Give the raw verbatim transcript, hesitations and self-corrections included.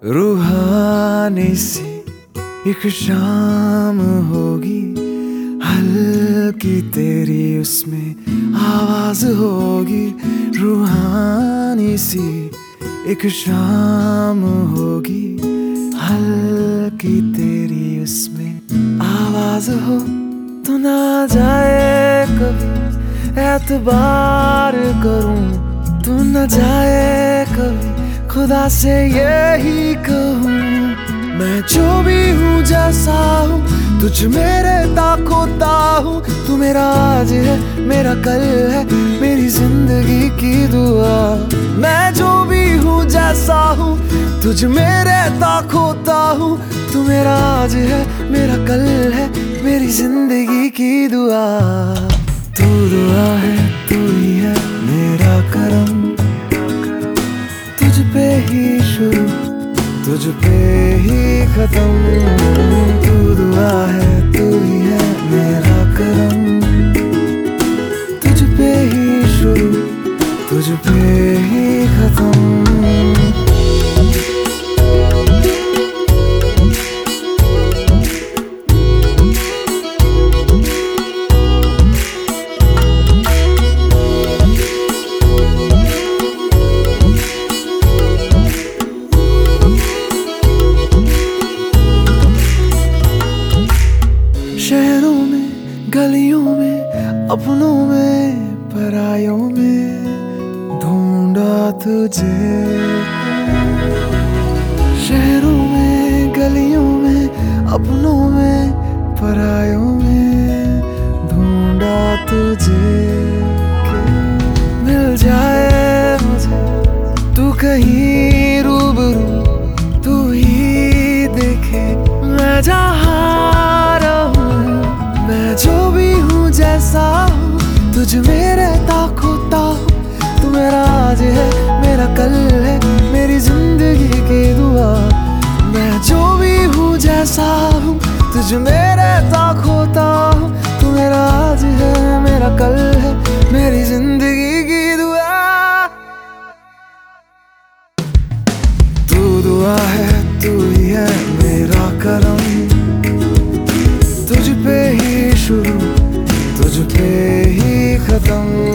रूहानी सी एक शाम होगी, हल्की तेरी उसमें आवाज होगी। रूहानी सी एक शाम होगी, हल्की तेरी उसमें आवाज हो। तो ना जाए कभी एतबार करूं, तू न जाए कभी खुदा से यही कहूँ। मैं जो भी हूँ जैसा हूँ, तुझ मेरे ताकोता हूँ। तू मेरा आज है, मेरा कल है, मेरी जिंदगी की दुआ। मैं जो भी हूँ जैसा हूँ, तुझ मेरे ताकोता हूँ। तू मेरा आज है, मेरा कल है, मेरी जिंदगी की दुआ। तू दुआ है, तू ही है मेरा करम, तुझ पे ही शुरू, तुझ पे ही खत्म। तू दुआ है, तू ही है मेरा करम, तुझ पे ही शुरू, तुझ पे ही खत्म। शहरों में, गलियों में, अपनों में, परायों में ढूंढा तुझे। शहरों में, गलियों में, अपनों में, परायों में ढूंढा तुझे। मिल जाए मुझे तू कहीं रूबरू, तू ही देखे मैं जहाँ जो भी हूँ जैसा हूँ, तुझ मेरे ताकोता हूँ। तू मेरा आज है, मेरा कल है, मेरी जिंदगी की दुआ। मैं जो भी हूँ जैसा हूँ, तुझ मेरे ताकोता हूँ। तू मेरा आज है, मेरा कल है, मेरी जिंदगी की दुआ। तू दुआ है, तू ही है मेरा करम, तुझ पे ही शुरू, तुझ पे ही खत्म।